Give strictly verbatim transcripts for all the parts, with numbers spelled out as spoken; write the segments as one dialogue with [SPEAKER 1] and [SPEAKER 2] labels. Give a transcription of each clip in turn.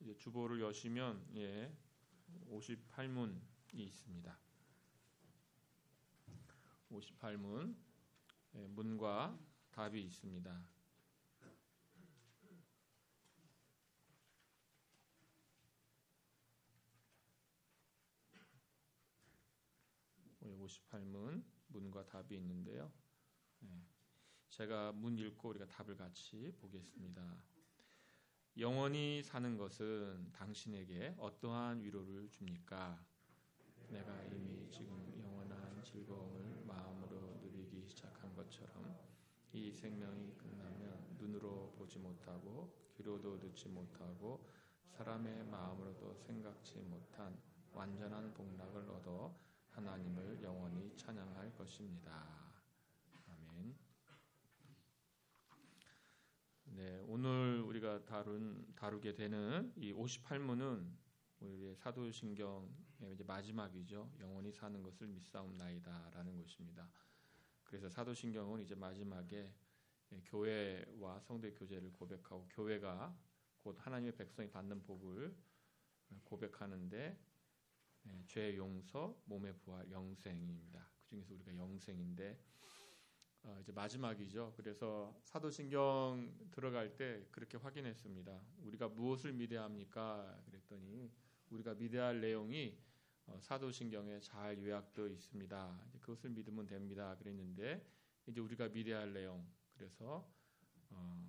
[SPEAKER 1] 이제 주보를 여시면 예, 오십팔 문이 있습니다. 오십팔 문 예, 문과 답이 있습니다. 오십팔 문 문과 답이 있는데요. 예, 제가 문 읽고 우리가 답을 같이 보겠습니다. 영원히 사는 것은 당신에게 어떠한 위로를 줍니까? 내가 이미 지금 영원한 즐거움을 마음으로 누리기 시작한 것처럼 이 생명이 끝나면 눈으로 보지 못하고 귀로도 듣지 못하고 사람의 마음으로도 생각지 못한 완전한 복락을 얻어 하나님을 영원히 찬양할 것입니다. 아멘. 네, 오늘 우리가 다룬, 다루게 되는 이 오십팔 문은 우리의 사도신경의 이제 마지막이죠. 영원히 사는 것을 믿사옵나이다라는 것입니다. 그래서 사도신경은 이제 마지막에 교회와 성도의 교제를 고백하고 교회가 곧 하나님의 백성이 받는 복을 고백하는데 죄 용서, 몸의 부활, 영생입니다. 그 중에서 우리가 영생인데 어, 이제 마지막이죠. 그래서 사도신경 들어갈 때 그렇게 확인했습니다. 우리가 무엇을 믿어야 합니까? 그랬더니 우리가 믿어야 할 내용이 어, 사도신경에 잘 요약되어 있습니다. 이제 그것을 믿으면 됩니다. 그랬는데 이제 우리가 믿어야 할 내용, 그래서 어,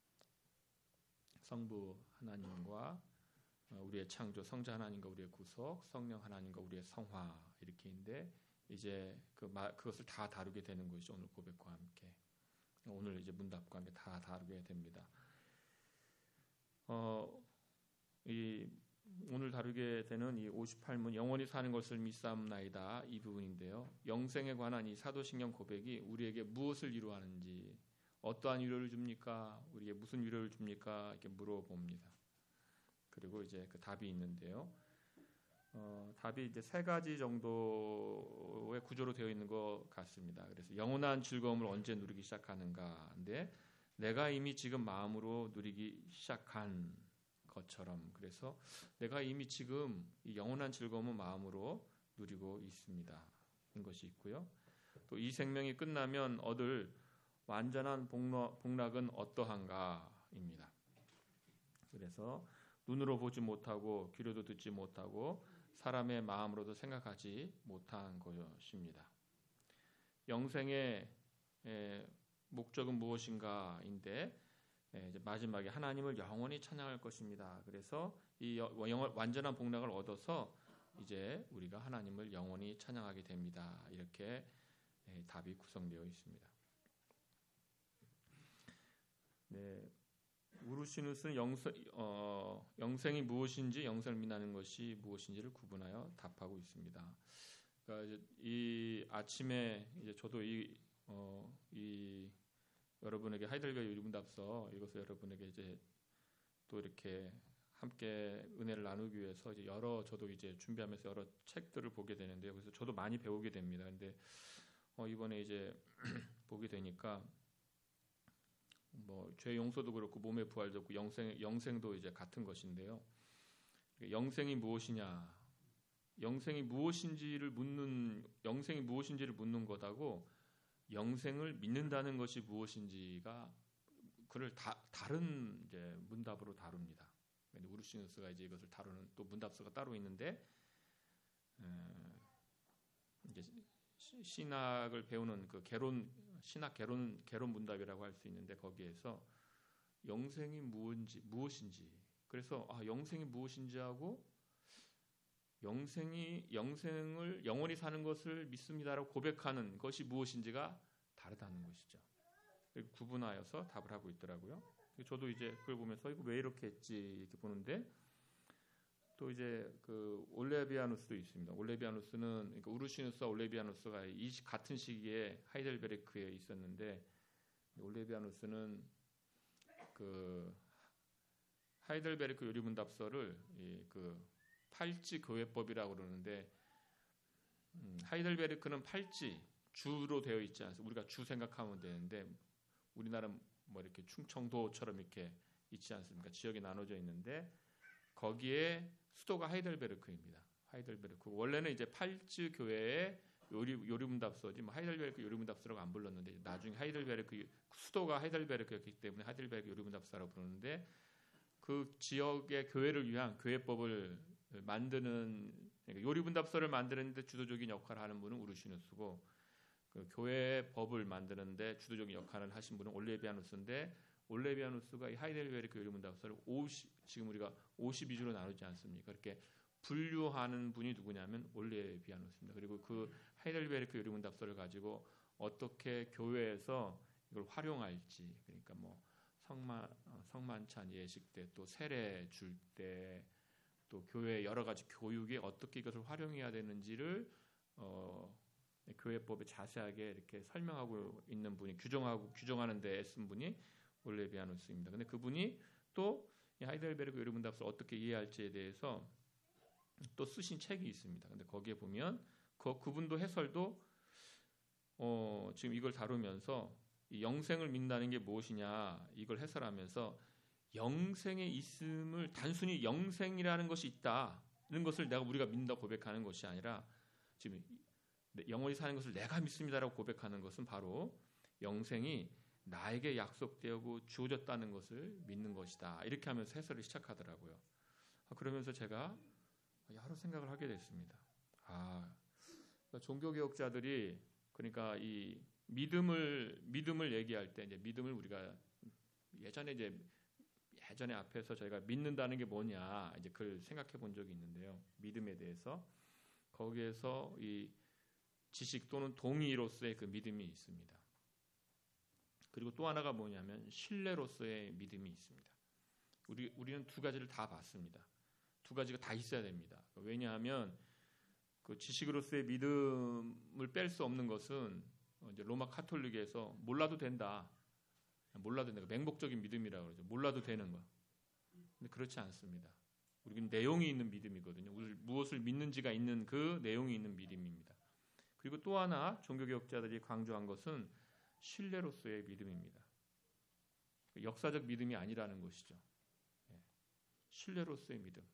[SPEAKER 1] 성부 하나님과 우리의 창조, 성자 하나님과 우리의 구속, 성령 하나님과 우리의 성화 이렇게인데 이제 그 그것을 다 다루게 되는 것이죠. 오늘 고백과 함께, 오늘 이제 문답과 함께 다 다루게 됩니다. 어, 이 오늘 다루게 되는 이 오십팔 문 영원히 사는 것을 믿사옵나이다 이 부분인데요. 영생에 관한 이 사도신경 고백이 우리에게 무엇을 이루하는지, 어떠한 위로를 줍니까? 우리에게 무슨 위로를 줍니까? 이렇게 물어봅니다. 그리고 이제 그 답이 있는데요. 어, 답이 이제 세 가지 정도의 구조로 되어 있는 것 같습니다. 그래서 영원한 즐거움을 언제 누리기 시작하는가? 근데 내가 이미 지금 마음으로 누리기 시작한 것처럼, 그래서 내가 이미 지금 이 영원한 즐거움을 마음으로 누리고 있습니다. 인 것이 있고요. 또 이 생명이 끝나면 얻을 완전한 복락, 복락은 어떠한가입니다. 그래서 눈으로 보지 못하고 귀로도 듣지 못하고 사람의 마음으로도 생각하지 못한 것입니다. 영생의 목적은 무엇인가인데 이제 마지막에 하나님을 영원히 찬양할 것입니다. 그래서 이 완전한 복락을 얻어서 이제 우리가 하나님을 영원히 찬양하게 됩니다. 이렇게 답이 구성되어 있습니다. 네. 우르시누스는 영생, 어, 영생이 무엇인지, 영생을 믿는 것이 무엇인지를 구분하여 답하고 있습니다. 그러니까 이제 이 아침에 이제 저도 이, 어, 이 여러분에게 하이델베르 유리문답서 이것을 여러분에게 이제 또 이렇게 함께 은혜를 나누기 위해서 이제 여러 저도 이제 준비하면서 여러 책들을 보게 되는데요. 그래서 저도 많이 배우게 됩니다. 근데 어, 이번에 이제 보게 되니까. 뭐 죄 용서도 그렇고 몸의 부활도 그렇고 영생 영생도 이제 같은 것인데요. 영생이 무엇이냐, 영생이 무엇인지를 묻는 영생이 무엇인지를 묻는 것하고 영생을 믿는다는 것이 무엇인지가 그를 다 다른 이제 문답으로 다룹니다. 우르시누스가 이제 이것을 다루는 또 문답서가 따로 있는데 에, 이제. 신학을 배우는 그 개론, 신학 개론, 개론 문답이라고 할 수 있는데 거기에서 영생이 무엇인지, 무엇인지, 그래서 아, 영생이 무엇인지 하고 영생이, 영생을 영원히 사는 것을 믿습니다라고 고백하는 것이 무엇인지가 다르다는 것이죠. 구분하여서 답을 하고 있더라고요. 저도 이제 그걸 보면서 이거 왜 이렇게 했지 이렇게 보는데 또 이제 그 올레비아누스도 있습니다. 올레비아누스는 그러니까 우르시누스와 올레비아누스가 이 같은 시기에 하이델베르크에 있었는데 올레비아누스는 그 하이델베르크 요리문답서를 이 그 팔지 교회법이라고 그러는데 음, 하이델베르크는 팔지 주로 되어 있지 않습니까? 우리가 주 생각하면 되는데 우리나라 뭐 이렇게 충청도처럼 이렇게 있지 않습니까? 지역이 나눠져 있는데 거기에 수도가 하이델베르크입니다. 하이델베르크. 원래는 이제 팔츠 교회의 요리 요리문답서지 뭐 하이델베르크 요리문답서라고 안 불렀는데 나중에 하이델베르크 수도가 하이델베르크였기 때문에 하이델베르크 요리문답서라고 부르는데 그 지역의 교회를 위한 교회법을 만드는 그러니까 요리문답서를 만드는데 주도적인 역할을 하는 분은 우르시누스고 그 교회 법을 만드는데 주도적인 역할을 하신 분은 올레비아누스인데 올레비아누스가 이 하이델베르크 요리문답서를 오십 지금 우리가 오십이 주로 나누지 않습니까? 그렇게 분류하는 분이 누구냐면 올레비아누스입니다. 그리고 그 하이델베르크 요리문답서를 가지고 어떻게 교회에서 이걸 활용할지 그러니까 뭐 성만 성만찬 예식 때 또 세례 줄 때 또 교회 여러 가지 교육에 어떻게 이것을 활용해야 되는지를 어, 교회법에 자세하게 이렇게 설명하고 있는 분이 규정하고 규정하는 데 애쓴 분이 올레비아누스입니다. 근데 그분이 또 이 하이델베르크 요리문답서를 어떻게 이해할지에 대해서 또 쓰신 책이 있습니다. 근데 거기에 보면 그 그분도 해설도 어, 지금 이걸 다루면서 이 영생을 믿는다는 게 무엇이냐 이걸 해설하면서 영생에 있음을 단순히 영생이라는 것이 있다는 것을 내가 우리가 믿는다 고백하는 것이 아니라 지금 영원히 사는 것을 내가 믿습니다라고 고백하는 것은 바로 영생이 나에게 약속되고 주어졌다는 것을 믿는 것이다. 이렇게 하면서 해설을 시작하더라고요. 그러면서 제가 여러 생각을 하게 됐습니다. 아, 종교개혁자들이 그러니까 이 믿음을 믿음을 얘기할 때 이제 믿음을 우리가 예전에 이제 예전에 앞에서 저희가 믿는다는 게 뭐냐 이제 그걸 생각해 본 적이 있는데요. 믿음에 대해서 거기에서 이 지식 또는 동의로서의 그 믿음이 있습니다. 그리고 또 하나가 뭐냐면 신뢰로서의 믿음이 있습니다. 우리 우리는 두 가지를 다 봤습니다. 두 가지가 다 있어야 됩니다. 왜냐하면 그 지식으로서의 믿음을 뺄 수 없는 것은 이제 로마 카톨릭에서 몰라도 된다. 몰라도 된다. 맹목적인 믿음이라고 그러죠. 몰라도 되는 거. 근데 그렇지 않습니다. 우리는 내용이 있는 믿음이거든요. 우리 무엇을 믿는지가 있는 그 내용이 있는 믿음입니다. 그리고 또 하나 종교개혁자들이 강조한 것은 신뢰로서의 믿음입니다. 역사적 믿음이 아니라는 것이죠. 신뢰로서의 믿음.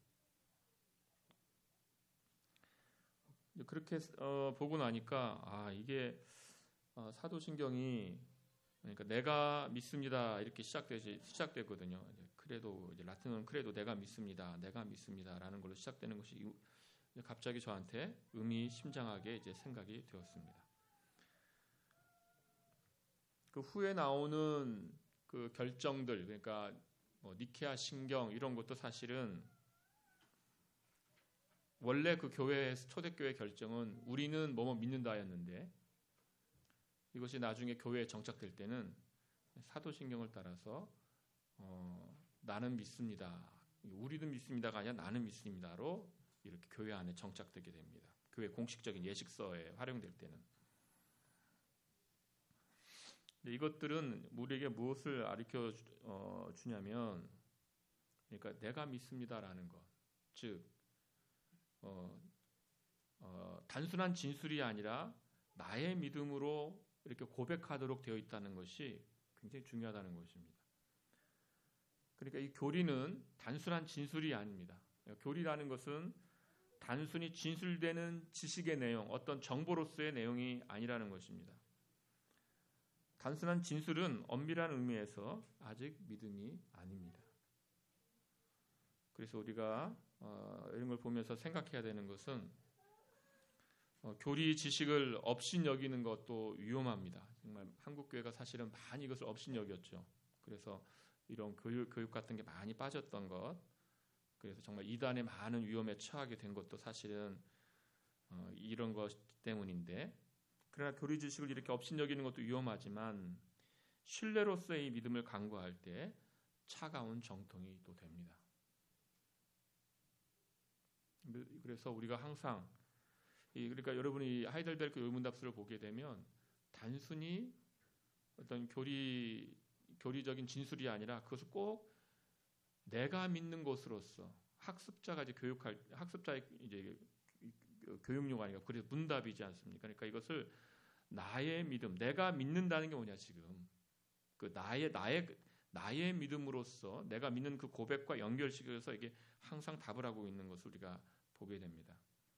[SPEAKER 1] 그렇게 어, 보고 나니까 아 이게 어, 사도신경이 그러니까 내가 믿습니다 이렇게 시작되지 시작되거든요. 이제 크레도 이제 라틴어는 크레도 내가 믿습니다, 내가 믿습니다라는 걸로 시작되는 것이 갑자기 저한테 의미심장하게 이제 생각이 되었습니다. 그 후에 나오는 그 결정들 그러니까 뭐 니케아 신경 이런 것도 사실은 원래 그 교회 초대교회 결정은 우리는 뭐뭐 믿는다였는데 이것이 나중에 교회에 정착될 때는 사도신경을 따라서 어, 나는 믿습니다. 우리는 믿습니다가 아니라 나는 믿습니다로 이렇게 교회 안에 정착되게 됩니다. 교회 공식적인 예식서에 활용될 때는. 이것들은 우리에게 무엇을 가르쳐 어, 주냐면 그러니까 내가 믿습니다라는 것. 즉 어, 어, 단순한 진술이 아니라 나의 믿음으로 이렇게 고백하도록 되어 있다는 것이 굉장히 중요하다는 것입니다. 그러니까 이 교리는 단순한 진술이 아닙니다. 교리라는 것은 단순히 진술되는 지식의 내용, 어떤 정보로서의 내용이 아니라는 것입니다. 단순한 진술은 엄밀한 의미에서 아직 믿음이 아닙니다. 그래서 우리가 어, 이런 걸 보면서 생각해야 되는 것은 어, 교리 지식을 업신여기는 것도 위험합니다. 정말 한국 교회가 사실은 많이 이것을 업신여겼죠. 그래서 이런 교육, 교육 같은 게 많이 빠졌던 것, 그래서 정말 이단의 많은 위험에 처하게 된 것도 사실은 어, 이런 것 때문인데, 그러나 교리 지식을 이렇게 업신여기는 것도 위험하지만 신뢰로서의 믿음을 강구할 때 차가운 정통이 또 됩니다. 그래서 우리가 항상 이 그러니까 여러분이 하이델베르크 요리문답서를 보게 되면 단순히 어떤 교리 교리적인 진술이 아니라 그것을 꼭 내가 믿는 것으로서 학습자가 이제 교육할 학습자의 이제 교육료가 아니라 그래서 문답이지 않습니까? 그러니까 이것을 나의 믿음, 내가 믿는다는 게 뭐냐 지금 그 나의 나의 나의 믿음으로써 내가 믿는 그 고백과 연결시켜서 이게 항상 답을 하고 있는 것을 우리가 보게 됩니다.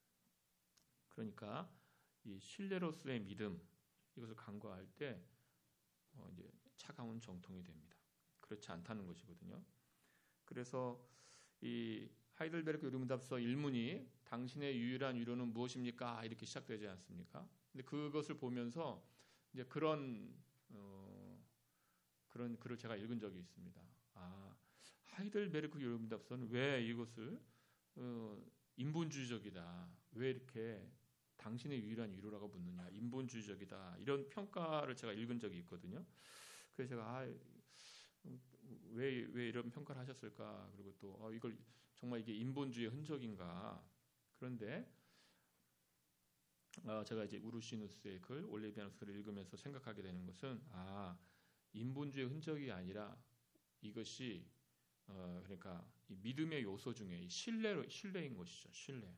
[SPEAKER 1] 그러니까 이 신뢰로서의 믿음 이것을 간과할 때 어 이제 차가운 정통이 됩니다. 그렇지 않다는 것이거든요. 그래서 이 하이델베르크 요리문답서 일 문이 당신의 유일한 위로는 무엇입니까? 이렇게 시작되지 않습니까? 근데 그것을 보면서 이제 그런 어 그런 글을 제가 읽은 적이 있습니다. 아, 하이델베르크 요리문답서는 왜 이것을 어 인본주의적이다. 왜 이렇게 당신의 유일한 위로라고 묻느냐. 인본주의적이다. 이런 평가를 제가 읽은 적이 있거든요. 그래서 제가 아, 왜, 왜 이런 평가를 하셨을까? 그리고 또 어, 이걸 정말 이게 인본주의의 흔적인가? 그런데 어, 제가 이제 우르시누스의 글, 올리비아누스 글을 읽으면서 생각하게 되는 것은 아, 인본주의의 흔적이 아니라 이것이 어, 그러니까 이 믿음의 요소 중에 이 신뢰로 신뢰인 것이죠. 신뢰.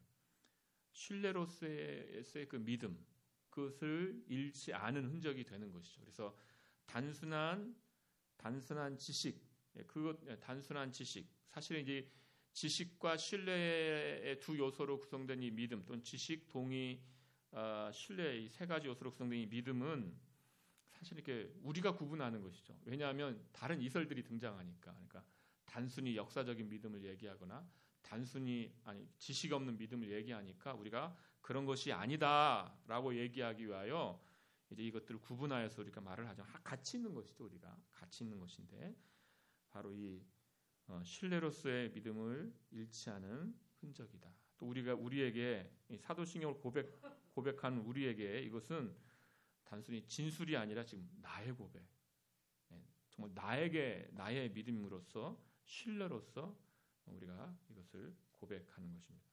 [SPEAKER 1] 신뢰로서의 그 믿음, 그것을 잃지 않은 흔적이 되는 것이죠. 그래서 단순한 단순한 지식, 그것 단순한 지식, 사실은 이제 지식과 신뢰의 두 요소로 구성된 이 믿음, 또는 지식, 동의, 어, 신뢰 이 세 가지 요소로 구성된 이 믿음은 사실 이렇게 우리가 구분하는 것이죠. 왜냐하면 다른 이설들이 등장하니까. 그러니까 단순히 역사적인 믿음을 얘기하거나 단순히 아니 지식 없는 믿음을 얘기하니까 우리가 그런 것이 아니다라고 얘기하기 위하여 이제 이것들을 구분하여서 우리가 말을 하죠. 같이 있는 것이죠. 우리가 같이 있는 것인데 바로 이 어, 신뢰로서의 믿음을 잃지 않은 흔적이다. 또 우리가 우리에게 이 사도신경을 고백 고백한 우리에게 이것은 단순히 진술이 아니라 지금 나의 고백, 네, 정말 나에게 나의 믿음으로서 신뢰로서 우리가 이것을 고백하는 것입니다.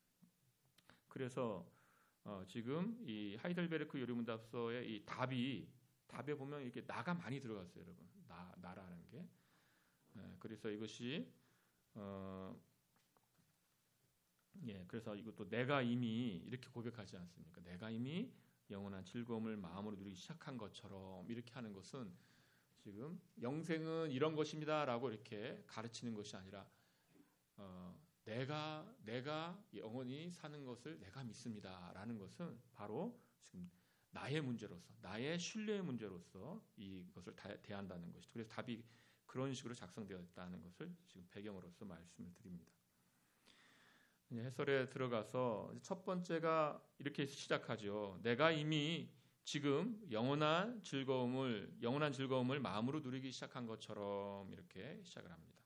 [SPEAKER 1] 그래서 어, 지금 이 하이델베르크 요리문답서의 이 답이 답에 보면 이렇게 나가 많이 들어갔어요, 여러분. 나 나라는 게. 네, 그래서 이것이 어, 예, 그래서 이것도 내가 이미 이렇게 고백하지 않습니까? 내가 이미 영원한 즐거움을 마음으로 누리기 시작한 것처럼 이렇게 하는 것은 지금 영생은 이런 것입니다라고 이렇게 가르치는 것이 아니라 어, 내가 내가 영원히 사는 것을 내가 믿습니다라는 것은 바로 지금 나의 문제로서 나의 신뢰의 문제로서 이것을 다, 대한다는 것이죠. 그래서 답이 그런 식으로 작성되었다는 것을 지금 배경으로서 말씀을 드립니다. 해설에 들어가서 첫 번째가 이렇게 시작하죠. 내가 이미 지금 영원한 즐거움을 영원한 즐거움을 마음으로 누리기 시작한 것처럼 이렇게 시작을 합니다.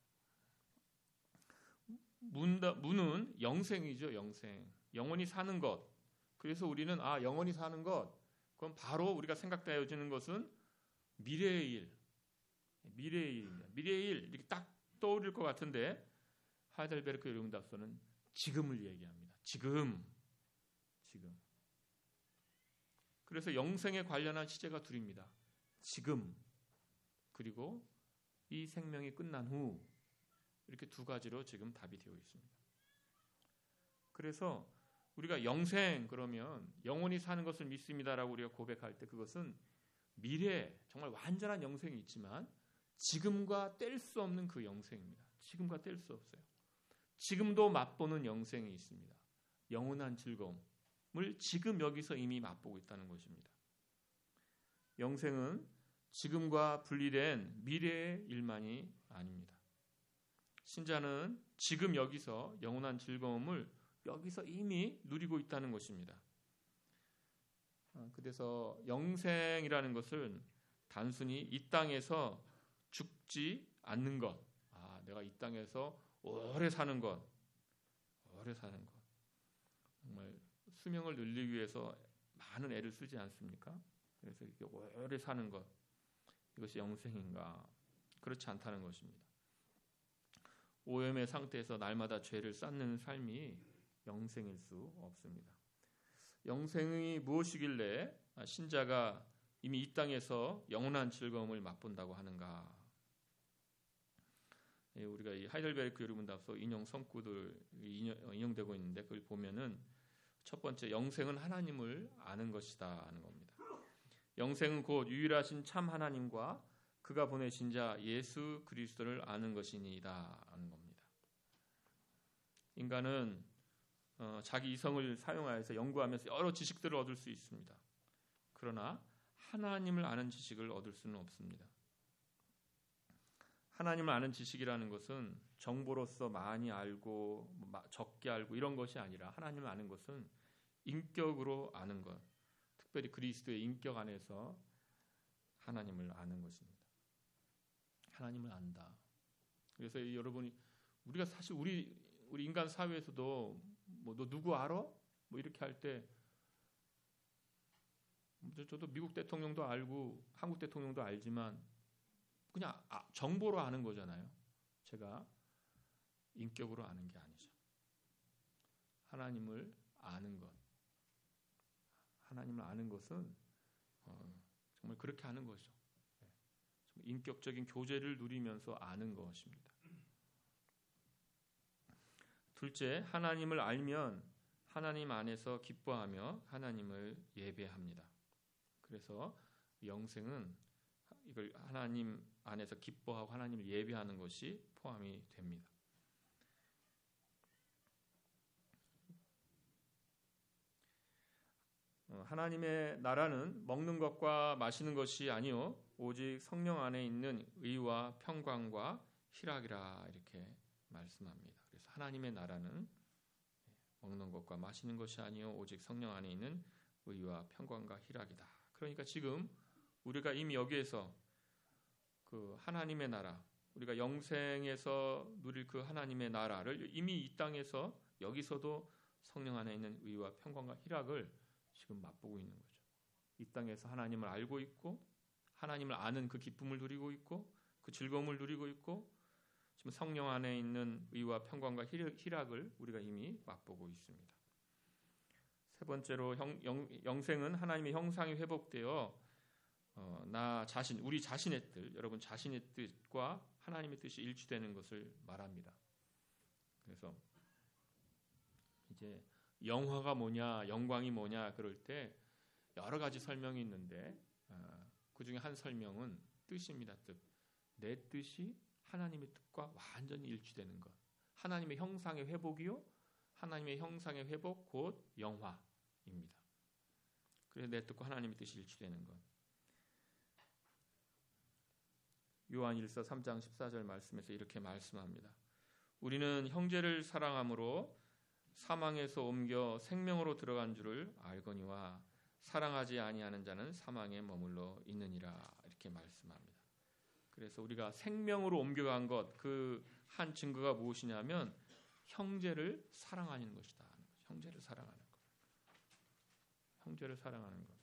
[SPEAKER 1] 문, 문은 영생이죠. 영생. 영원히 사는 것. 그래서 우리는 아 영원히 사는 것. 그럼 바로 우리가 생각되어지는 것은 미래의 일. 미래의 일입니다. 미래의 일 이렇게 딱 떠오를 것 같은데 하이델베르크 요리문답서는 지금을 얘기합니다. 지금. 지금. 그래서 영생에 관련한 시제가 둘입니다. 지금. 그리고 이 생명이 끝난 후. 이렇게 두 가지로 지금 답이 되어 있습니다. 그래서 우리가 영생 그러면 영원히 사는 것을 믿습니다라고 우리가 고백할 때 그것은 미래 정말 완전한 영생이 있지만 지금과 뗄 수 없는 그 영생입니다. 지금과 뗄 수 없어요. 지금도 맛보는 영생이 있습니다. 영원한 즐거움을 지금 여기서 이미 맛보고 있다는 것입니다. 영생은 지금과 분리된 미래의 일만이 아닙니다. 신자는 지금 여기서 영원한 즐거움을 여기서 이미 누리고 있다는 것입니다. 그래서 영생이라는 것은 단순히 이 땅에서 죽지 않는 것, 아, 내가 이 땅에서 오래 사는 것, 오래 사는 것, 정말 수명을 늘리기 위해서 많은 애를 쓰지 않습니까? 그래서 이렇게 오래 사는 것, 이것이 영생인가? 그렇지 않다는 것입니다. 오염의 상태에서 날마다 죄를 쌓는 삶이 영생일 수 없습니다. 영생이 무엇이길래 신자가 이미 이 땅에서 영원한 즐거움을 맛본다고 하는가? 우리가 이 하이델베르크 요리문답서 인용 성구들 인용되고 있는데 그걸 보면은 첫 번째 영생은 하나님을 아는 것이다 하는 겁니다. 영생은 곧 유일하신 참 하나님과 그가 보내신 자 예수 그리스도를 아는 것이니이다 하는 겁니다. 인간은 어, 자기 이성을 사용하여서 연구하면서 여러 지식들을 얻을 수 있습니다. 그러나 하나님을 아는 지식을 얻을 수는 없습니다. 하나님을 아는 지식이라는 것은 정보로서 많이 알고 적게 알고 이런 것이 아니라 하나님을 아는 것은 인격으로 아는 것, 특별히 그리스도의 인격 안에서 하나님을 아는 것입니다. 하나님을 안다. 그래서 여러분이 우리가 사실 우리 우리 인간 사회에서도 뭐 너 누구 알아? 뭐 이렇게 할 때 저도 미국 대통령도 알고 한국 대통령도 알지만 그냥 정보로 아는 거잖아요. 제가 인격으로 아는 게 아니죠. 하나님을 아는 것. 하나님을 아는 것은 어, 정말 그렇게 아는 거죠. 인격적인 교제를 누리면서 아는 것입니다. 둘째, 하나님을 알면 하나님 안에서 기뻐하며 하나님을 예배합니다. 그래서 영생은 이걸 하나님 안에서 기뻐하고 하나님을 예배하는 것이 포함이 됩니다. 하나님의 나라는 먹는 것과 마시는 것이 아니요 오직 성령 안에 있는 의와 평강과 희락이라 이렇게 말씀합니다. 그래서 하나님의 나라는 먹는 것과 마시는 것이 아니요 오직 성령 안에 있는 의와 평강과 희락이다. 그러니까 지금 우리가 이미 여기에서 그 하나님의 나라, 우리가 영생에서 누릴 그 하나님의 나라를 이미 이 땅에서 여기서도 성령 안에 있는 의와 평강과 희락을 지금 맛보고 있는 거죠. 이 땅에서 하나님을 알고 있고 하나님을 아는 그 기쁨을 누리고 있고 그 즐거움을 누리고 있고 지금 성령 안에 있는 의와 평강과 희락을 우리가 이미 맛보고 있습니다. 세 번째로 형, 영, 영생은 하나님의 형상이 회복되어 어, 나 자신, 우리 자신의 뜻, 여러분 자신의 뜻과 하나님의 뜻이 일치되는 것을 말합니다. 그래서 이제 영화가 뭐냐, 영광이 뭐냐 그럴 때 여러 가지 설명이 있는데 어, 그 중에 한 설명은 뜻입니다. 뜻. 내 뜻이 하나님의 뜻과 완전히 일치되는 것. 하나님의 형상의 회복이요. 하나님의 형상의 회복 곧 영화입니다. 그래서 내 뜻과 하나님의 뜻이 일치되는 것. 요한일서 삼 장 십사 절 말씀에서 이렇게 말씀합니다. 우리는 형제를 사랑함으로 사망에서 옮겨 생명으로 들어간 줄을 알거니와 사랑하지 아니하는 자는 사망에 머물러 있느니라 이렇게 말씀합니다. 그래서 우리가 생명으로 옮겨간 것, 그 한 증거가 무엇이냐면 형제를 사랑하는 것이다. 형제를 사랑하는 것. 형제를 사랑하는 것.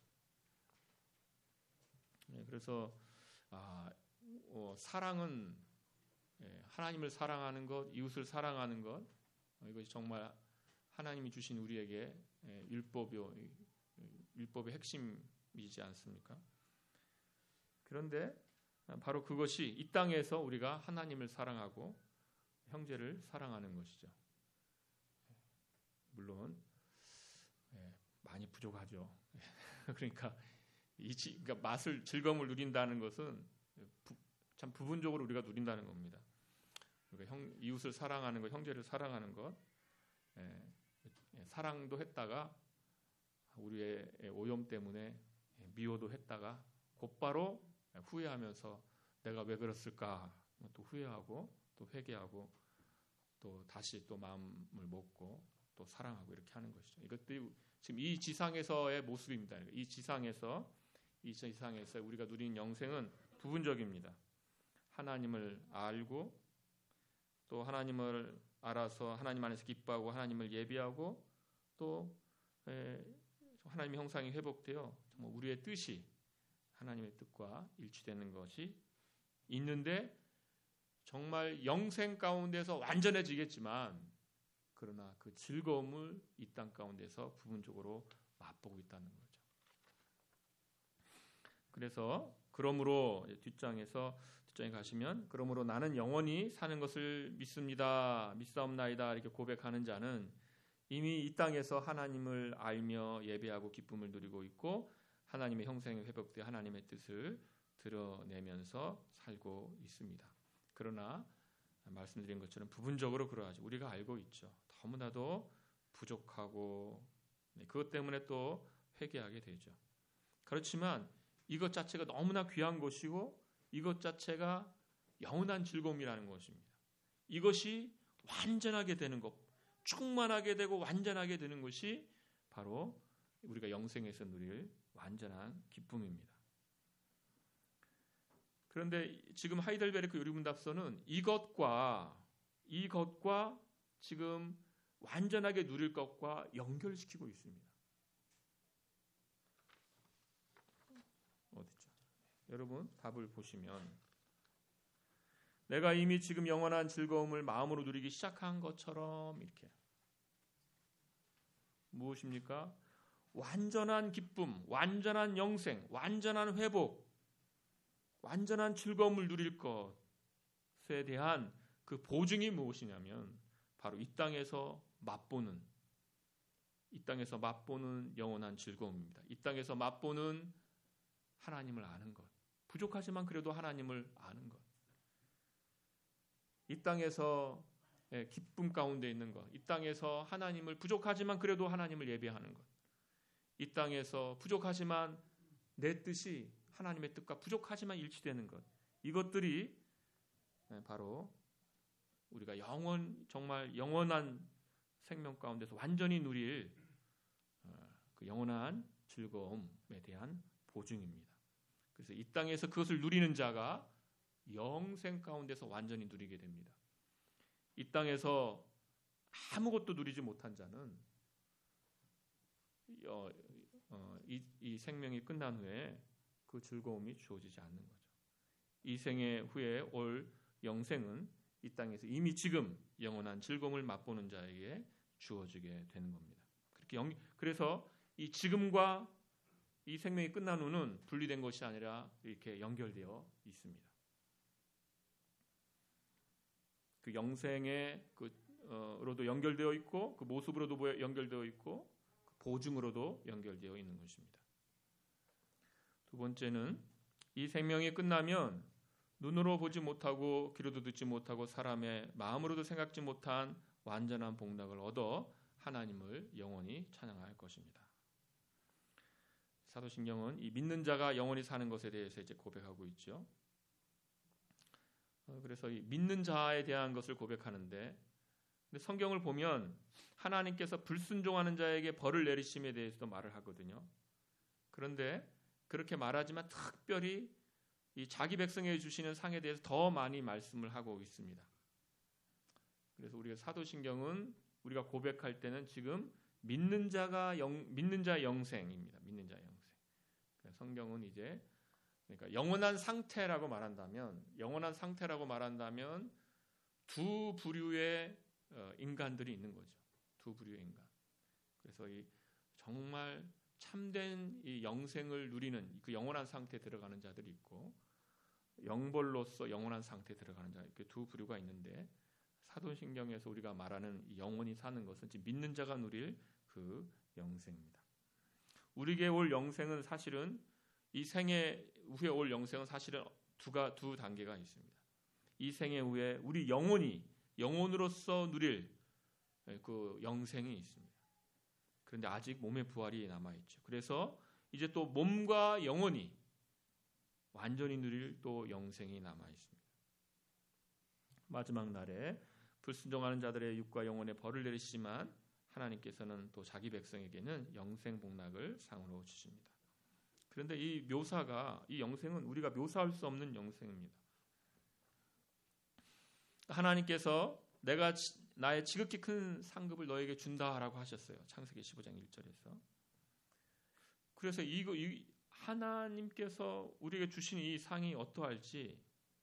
[SPEAKER 1] 네, 그래서 아, 어, 사랑은 예, 하나님을 사랑하는 것, 이웃을 사랑하는 것, 어, 이것이 정말 하나님이 주신 우리에게 예, 율법이요, 율법의 핵심이지 않습니까? 그런데 바로 그것이 이 땅에서 우리가 하나님을 사랑하고 형제를 사랑하는 것이죠. 물론 예, 많이 부족하죠. 그러니까 이 그러니까 맛을 즐거움을 누린다는 것은 부, 참 부분적으로 우리가 누린다는 겁니다. 그러니까 형, 이웃을 사랑하는 것, 형제를 사랑하는 것, 예, 예, 사랑도 했다가 우리의 오염 때문에 미워도 했다가 곧바로 후회하면서 내가 왜 그랬을까 또 후회하고 또 회개하고 또 다시 또 마음을 먹고 또 사랑하고 이렇게 하는 것이죠. 이것들이 지금 이 지상에서의 모습입니다. 이 지상에서 이 지상에서 우리가 누리는 영생은 부분적입니다. 하나님을 알고 또 하나님을 알아서 하나님 안에서 기뻐하고 하나님을 예비하고 또 하나님의 형상이 회복되어 정말 우리의 뜻이 하나님의 뜻과 일치되는 것이 있는데 정말 영생 가운데서 완전해지겠지만 그러나 그 즐거움을 이 땅 가운데서 부분적으로 맛보고 있다는 거죠. 그래서 그러므로 뒷장에서 뒷장에 가시면 그러므로 나는 영원히 사는 것을 믿습니다. 믿사옵나이다 이렇게 고백하는 자는 이미 이 땅에서 하나님을 알며 예배하고 기쁨을 누리고 있고 하나님의 형상이 회복되어 하나님의 뜻을 드러내면서 살고 있습니다. 그러나 말씀드린 것처럼 부분적으로 그러하죠. 우리가 알고 있죠. 너무나도 부족하고 그것 때문에 또 회개하게 되죠. 그렇지만 이것 자체가 너무나 귀한 것이고 이것 자체가 영원한 즐거움이라는 것입니다. 이것이 완전하게 되는 것, 충만하게 되고 완전하게 되는 것이 바로 우리가 영생에서 누릴 완전한 기쁨입니다. 그런데 지금 하이델베르크 요리문답서는 이것과 이것과 지금 완전하게 누릴 것과 연결시키고 있습니다. 어디죠? 여러분 답을 보시면 내가 이미 지금 영원한 즐거움을 마음으로 누리기 시작한 것처럼 이렇게 무엇입니까? 완전한 기쁨, 완전한 영생, 완전한 회복, 완전한 즐거움을 누릴 것에 대한 그 보증이 무엇이냐면 바로 이 땅에서 맛보는 이 땅에서 맛보는 영원한 즐거움입니다. 이 땅에서 맛보는 하나님을 아는 것. 부족하지만 그래도 하나님을 아는 것. 이 땅에서 기쁨 가운데 있는 것. 이 땅에서 하나님을 부족하지만 그래도 하나님을 예배하는 것. 이 땅에서 부족하지만 내 뜻이 하나님의 뜻과 부족하지만 일치되는 것. 이것들이 바로 우리가 영원 정말 영원한 생명 가운데서 완전히 누릴 그 영원한 즐거움에 대한 보증입니다. 그래서 이 땅에서 그것을 누리는 자가 영생 가운데서 완전히 누리게 됩니다. 이 땅에서 아무것도 누리지 못한 자는 어, 어, 이, 이 생명이 끝난 후에 그 즐거움이 주어지지 않는 거죠. 이 생애 후에 올 영생은 이 땅에서 이미 지금 영원한 즐거움을 맛보는 자에게 주어지게 되는 겁니다. 그렇게 영, 그래서 이 지금과 이 생명이 끝난 후는 분리된 것이 아니라 이렇게 연결되어 있습니다. 그 영생의 그로도 연결되어 있고 그 모습으로도 연결되어 있고 그 보증으로도 연결되어 있는 것입니다. 두 번째는 이 생명이 끝나면 눈으로 보지 못하고 귀로도 듣지 못하고 사람의 마음으로도 생각지 못한 완전한 복락을 얻어 하나님을 영원히 찬양할 것입니다. 사도신경은 이 믿는 자가 영원히 사는 것에 대해서 이제 고백하고 있죠. 그래서 이 믿는 자에 대한 것을 고백하는데, 근데 성경을 보면 하나님께서 불순종하는 자에게 벌을 내리심에 대해서도 말을 하거든요. 그런데 그렇게 말하지만 특별히 이 자기 백성에게 주시는 상에 대해서 더 많이 말씀을 하고 있습니다. 그래서 우리가 사도신경은 우리가 고백할 때는 지금 믿는 자가 영, 믿는 자의 영생입니다. 믿는 자의 영생. 그러니까 성경은 이제 그러니까 영원한 상태라고 말한다면 영원한 상태라고 말한다면 두 부류의 인간들이 있는 거죠. 두 부류의 인간. 그래서 이 정말 참된 이 영생을 누리는 그 영원한 상태에 들어가는 자들이 있고 영벌로서 영원한 상태에 들어가는 자 이렇게 두 부류가 있는데 사도신경에서 우리가 말하는 영원히 사는 것은 지금 믿는 자가 누릴 그 영생입니다. 우리에게 올 영생은 사실은 이 생애 후에 올 영생은 사실은 두가 두 단계가 있습니다. 이 생애 후에 우리 영혼이 영혼으로서 누릴 그 영생이 있습니다. 그런데 아직 몸의 부활이 남아 있죠. 그래서 이제 또 몸과 영혼이 완전히 누릴 또 영생이 남아 있습니다. 마지막 날에 불순종하는 자들의 육과 영혼에 벌을 내리시지만 하나님께서는 또 자기 백성에게는 영생 복락을 상으로 주십니다. 그런데 이 묘사가 이 영생은 우리가 묘사할 수 없는 영생입니다. 하나님께서 내가 나의 지극히 큰 상급을 너에게 준다라고 하셨어요. 창세기 십오 장 일 절에서. 그래서 이거 이 하나님께서 우리에게 주신 이 상이 어떠할지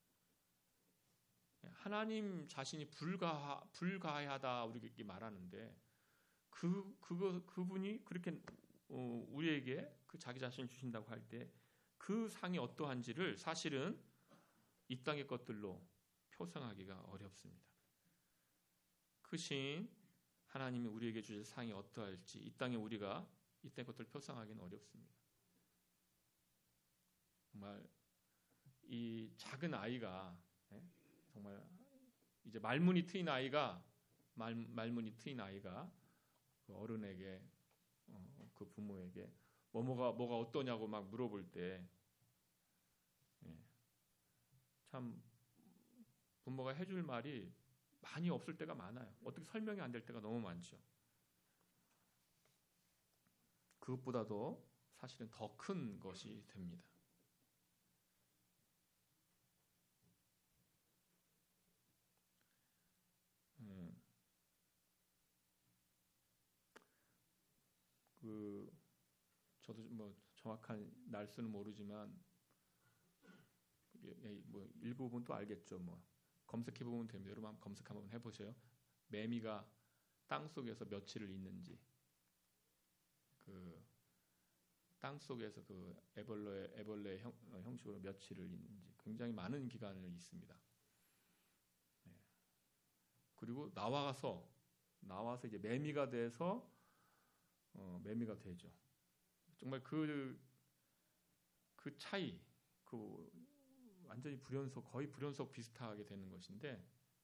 [SPEAKER 1] 하나님 자신이 불가 불가하다 우리에게 말하는데 그 그거 그분이 그렇게 어, 우리에게 그 자기 자신을 주신다고 할 때 그 상이 어떠한지를 사실은 이 땅의 것들로 표상하기가 어렵습니다. 크신 하나님이 우리에게 주실 상이 어떠할지 이 땅에 우리가 이 땅의 것들을 표상하기는 어렵습니다. 정말 이 작은 아이가 예? 정말 이제 말문이 트인 아이가 말, 말문이 트인 아이가 그 어른에게 어, 그 부모에게 뭐뭐가 뭐가 어떠냐고 막 물어볼 때 참 예, 부모가 해줄 말이 많이 없을 때가 많아요. 어떻게 설명이 안 될 때가 너무 많죠. 그것보다도 사실은 더 큰 것이 됩니다. 음, 그 저도 뭐 정확한 날수는 모르지만 뭐 일부분 또 알겠죠. 뭐 검색해 보면 됩니다. 여러분 한번 검색 한번 해보세요. 매미가 땅 속에서 며칠을 있는지, 그 땅 속에서 그 애벌레 애벌레 형, 형식으로 며칠을 있는지 굉장히 많은 기간을 있습니다. 네. 그리고 나와서 나와서 이제 매미가 돼서 어, 매미가 되죠. 정말 그, 그 차이, 그 완전히 불연속, 거의 불연속 비슷하게 되는 것인데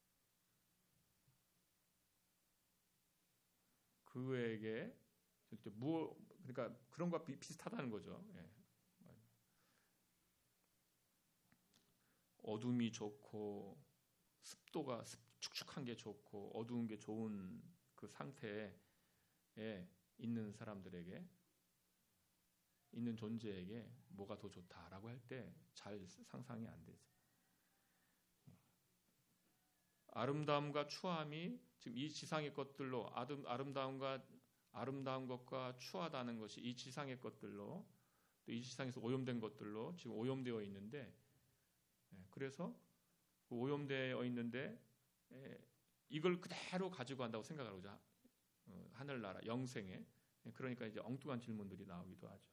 [SPEAKER 1] 그에게 뭐 그러니까 그런 것과 비슷하다는 거죠. 예. 어둠이 좋고 습도가 축축한 게 좋고 어두운 게 좋은 그 상태에 있는 사람들에게 있는 존재에게 뭐가 더 좋다라고 할 때 잘 상상이 안 되죠. 아름다움과 추함이 지금 이 지상의 것들로 아름, 아름다움과 아름다운 것과 추하다는 것이 이 지상의 것들로 또 이 지상에서 오염된 것들로 지금 오염되어 있는데 그래서 그 오염되어 있는데 이걸 그대로 가지고 간다고 생각을 하죠. 하늘나라 영생에 그러니까 이제 엉뚱한 질문들이 나오기도 하죠.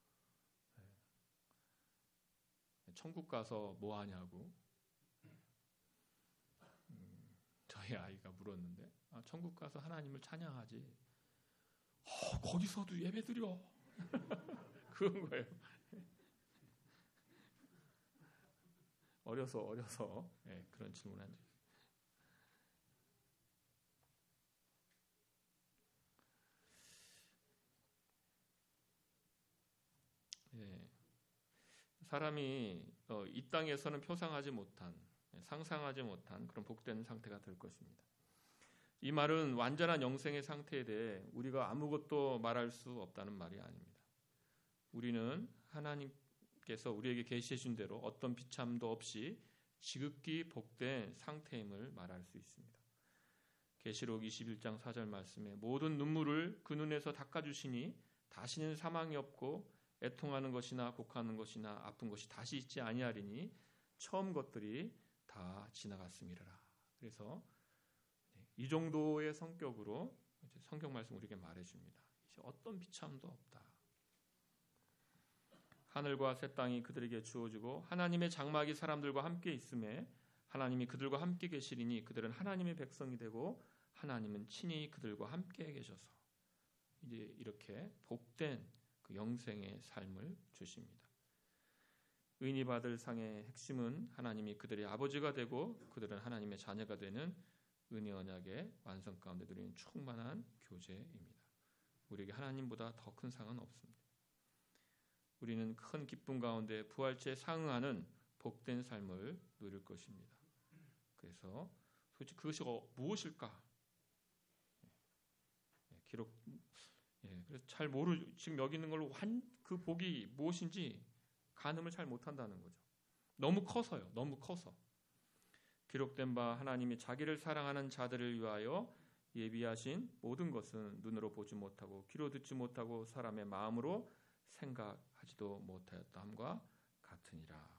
[SPEAKER 1] 천국 가서 뭐 하냐고 음, 저희 아이가 물었는데 아, 천국 가서 하나님을 찬양하지. 어, 거기서도 예배드려. 그런 거예요. 어려서 어려서 네, 그런 질문을 한 적이 있어요. 네. 사람이 어, 이 땅에서는 표상하지 못한, 상상하지 못한 그런 복된 상태가 될 것입니다. 이 말은 완전한 영생의 상태에 대해 우리가 아무것도 말할 수 없다는 말이 아닙니다. 우리는 하나님께서 우리에게 계시해 준 대로 어떤 비참도 없이 지극히 복된 상태임을 말할 수 있습니다. 계시록 이십일 장 사 절 말씀에 모든 눈물을 그 눈에서 닦아주시니 다시는 사망이 없고 애통하는 것이나 곡하는 것이나 아픈 것이 다시 있지 아니하리니 처음 것들이 다 지나갔음이라. 그래서 이 정도의 성격으로 성경 말씀 우리에게 말해줍니다. 이제 어떤 비참도 없다. 하늘과 새 땅이 그들에게 주어지고 하나님의 장막이 사람들과 함께 있음에 하나님이 그들과 함께 계시리니 그들은 하나님의 백성이 되고 하나님은 친히 그들과 함께 계셔서 이제 이렇게 복된 그 영생의 삶을 주십니다. 의인이 받을 상의 핵심은 하나님이 그들의 아버지가 되고 그들은 하나님의 자녀가 되는 은혜 언약의 완성 가운데 누리는 충만한 교제입니다. 우리에게 하나님보다 더 큰 상은 없습니다. 우리는 큰 기쁨 가운데 부활체에 상응하는 복된 삶을 누릴 것입니다. 그래서 도대체 그것이 무엇일까? 기록 예, 그래서 잘 모르 지금 여기 있는 걸로 그 복이 무엇인지 가늠을 잘 못한다는 거죠. 너무 커서요. 너무 커서. 기록된 바 하나님이 자기를 사랑하는 자들을 위하여 예비하신 모든 것은 눈으로 보지 못하고 귀로 듣지 못하고 사람의 마음으로 생각하지도 못하였다함과 같으니라.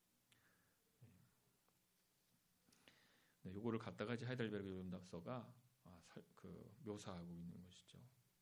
[SPEAKER 1] 네, 요거를 갖다가 이제 하이델베르그 요즘답서가 아, 그 묘사하고 있는 것이죠.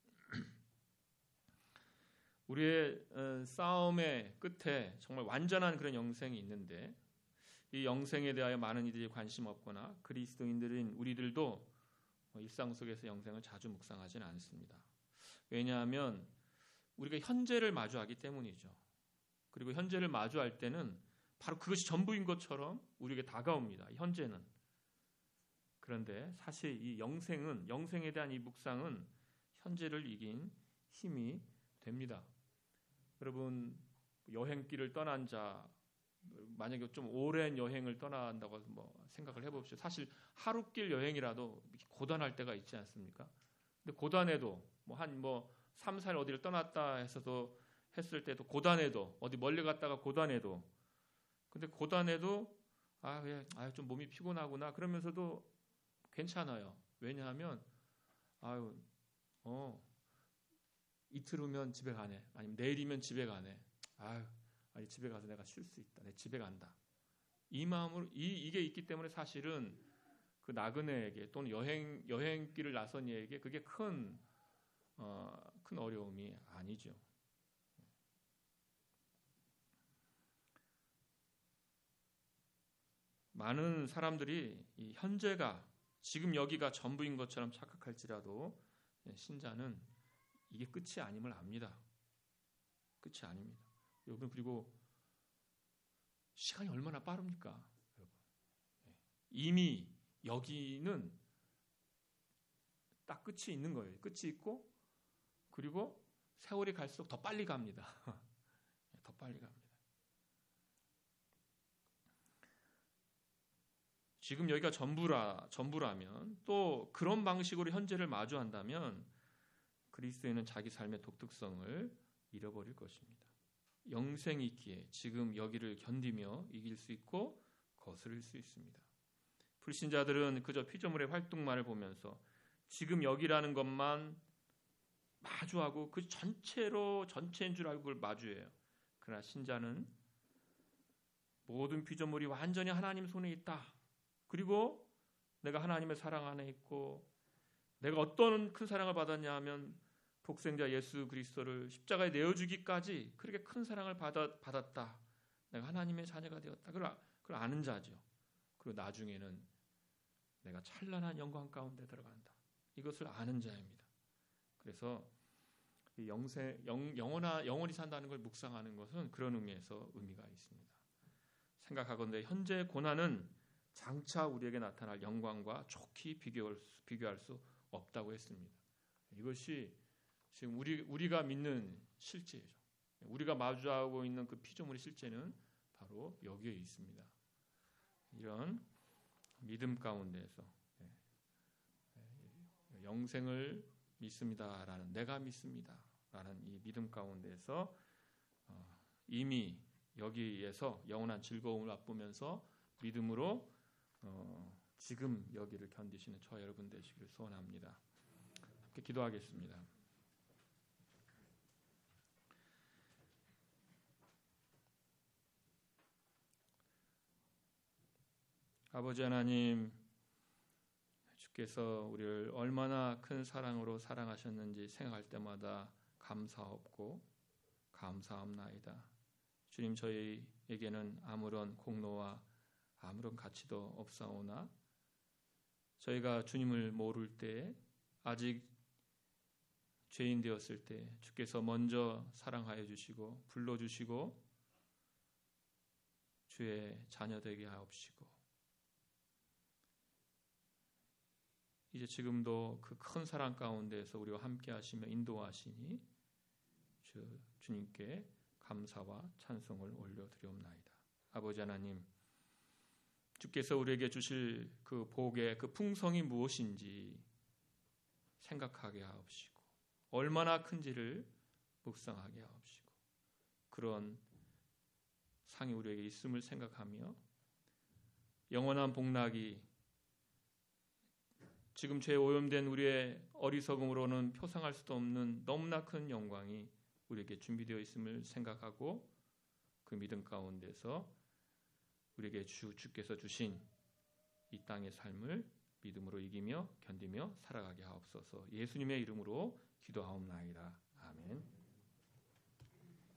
[SPEAKER 1] 우리의 어, 싸움의 끝에 정말 완전한 그런 영생이 있는데 이 영생에 대하여 많은 이들이 관심 없거나 그리스도인들인 우리들도 일상 속에서 영생을 자주 묵상하지는 않습니다. 왜냐하면 우리가 현재를 마주하기 때문이죠. 그리고 현재를 마주할 때는 바로 그것이 전부인 것처럼 우리에게 다가옵니다. 현재는. 그런데 사실 이 영생은 영생에 대한 이 묵상은 현재를 이긴 힘이 됩니다. 여러분 여행길을 떠난 자 만약에 좀 오랜 여행을 떠난다고 뭐 생각을 해봅시다. 사실 하루길 여행이라도 고단할 때가 있지 않습니까? 근데 고단해도 뭐 한 뭐 삼, 사 일 어디를 떠났다 해서도 했을 때도 고단해도 어디 멀리 갔다가 고단해도 근데 고단해도 아, 그냥 아, 좀 몸이 피곤하구나 그러면서도 괜찮아요. 왜냐하면 아유 어 이틀 후면 집에 가네. 아니면 내일이면 집에 가네. 아유 아니 집에 가서 내가 쉴 수 있다. 내 집에 간다. 이 마음으로 이 이게 있기 때문에 사실은 그 나그네에게 또는 여행 여행길을 나선 이에게 그게 큰 어, 큰 어려움이 아니죠. 많은 사람들이 이 현재가 지금 여기가 전부인 것처럼 착각할지라도 신자는 이게 끝이 아님을 압니다. 끝이 아닙니다. 여러분 그리고 시간이 얼마나 빠릅니까? 여러분. 이미 여기는 딱 끝이 있는 거예요. 끝이 있고 그리고 세월이 갈수록 더 빨리 갑니다. 더 빨리 갑니다. 지금 여기가 전부라, 전부라면 또 그런 방식으로 현재를 마주한다면 그리스도인은 자기 삶의 독특성을 잃어버릴 것입니다. 영생이 있기에 지금 여기를 견디며 이길 수 있고 거스를 수 있습니다. 불신자들은 그저 피조물의 활동만을 보면서 지금 여기라는 것만 마주하고 그 전체로 전체인 줄 알고 그걸 마주해요. 그러나 신자는 모든 피조물이 완전히 하나님 손에 있다. 그리고 내가 하나님의 사랑 안에 있고 내가 어떤 큰 사랑을 받았냐 하면 독생자 예수 그리스도를 십자가에 내어주기까지 그렇게 큰 사랑을 받아, 받았다. 내가 하나님의 자녀가 되었다. 그걸, 그걸 아는 자죠. 그리고 나중에는 내가 찬란한 영광 가운데 들어간다. 이것을 아는 자입니다. 그래서 영생, 영, 영원하, 영원히 산다는 걸 묵상하는 것은 그런 의미에서 의미가 있습니다. 생각하건대 현재의 고난은 장차 우리에게 나타날 영광과 좋게 비교할, 비교할 수 없다고 했습니다. 이것이 지금 우리, 우리가 믿는 실제죠. 우리가 마주하고 있는 그 피조물의 실제는 바로 여기에 있습니다. 이런 믿음 가운데에서 영생을 믿습니다라는 내가 믿습니다라는 이 믿음 가운데에서 이미 여기에서 영원한 즐거움을 맛보면서 믿음으로 어, 지금 여기를 견디시는 저 여러분 되시길 소원합니다. 함께 기도하겠습니다. 아버지 하나님, 주께서 우리를 얼마나 큰 사랑으로 사랑하셨는지 생각할 때마다 감사없고 감사합나이다. 주님, 저희에게는 아무런 공로와 아무런 가치도 없사오나 저희가 주님을 모를 때 아직 죄인 되었을 때 주께서 먼저 사랑하여 주시고 불러주시고 주의 자녀 되게 하옵시고 이제 지금도 그 큰 사랑 가운데에서 우리와 함께 하시며 인도하시니 주, 주님께 감사와 찬송을 올려드리옵나이다. 아버지 하나님, 주께서 우리에게 주실 그 복의 그 풍성이 무엇인지 생각하게 하옵시고 얼마나 큰지를 묵상하게 하옵시고 그런 상이 우리에게 있음을 생각하며 영원한 복락이 지금 죄에 오염된 우리의 어리석음으로는 표상할 수도 없는 너무나 큰 영광이 우리에게 준비되어 있음을 생각하고 그 믿음 가운데서 우리에게 주, 주께서 주신 이 땅의 삶을 믿음으로 이기며 견디며 살아가게 하옵소서. 예수님의 이름으로 기도하옵나이다. 아멘.